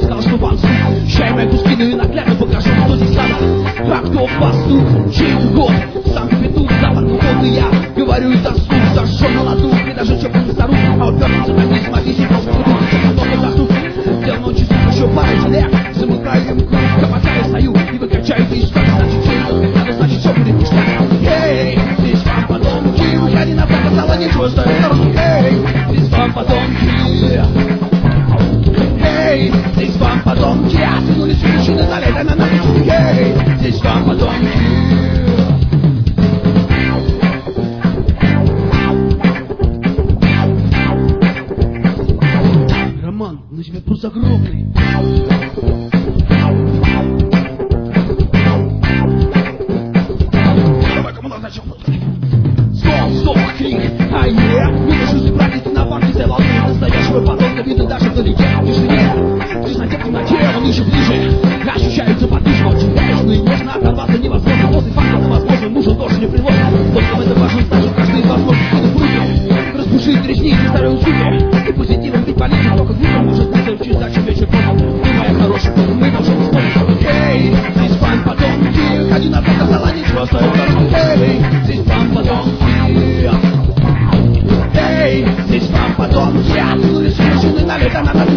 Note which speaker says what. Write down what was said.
Speaker 1: сказал, что вам суд. Чай мои куски, ну и наглядно покажу, кто здесь запад. А кто пастух, чей год, сам петух, запад, вот и я говорю это вслух, зажжен на ладу, и даже чепнул старух, а вот вернется на них, смотри, сидел в кругу, много заснут, дел ночью суд, еще пару человек, замыкаем круг, пока я стою, и вы качаете и что, значит, надо, значит, все будет ништяк. Эй, здесь вам потомки, выходи на так, стало ничего, что я сторону, эй, здесь вам потомки. Эй, здесь вам потомки, оттянулись мужчины, залетай на ноги. Эй, здесь вам потомки. Роман, на тебя просто огромный. Давай, кому назначил? Стол, крик, ай-е. Не вышусь практики на банке, сделал настоящего подонка, видно даже вдалеке. В тишине, в тесноте, в темноте, он ниже, ближе. Ощущаются подвижно, очень бережно и нежно. Оторваться невозможно, после факта невозможно. Нужен тоже не приложен. Вот в этом важно, значит, каждый из возможных видов руки. Распушить ресницы, старые услуги. И позитивом быть политиком, только глупо может быть заучить зачем вечер потом. Ты моя хорошая, мы должны вспомнить. Эй, здесь вам потомки. Ходи на фото, стала ничего, стоит дорогу. Эй, здесь вам потомки. Эй, здесь вам потомки. Оттянулись мужчины, налетай на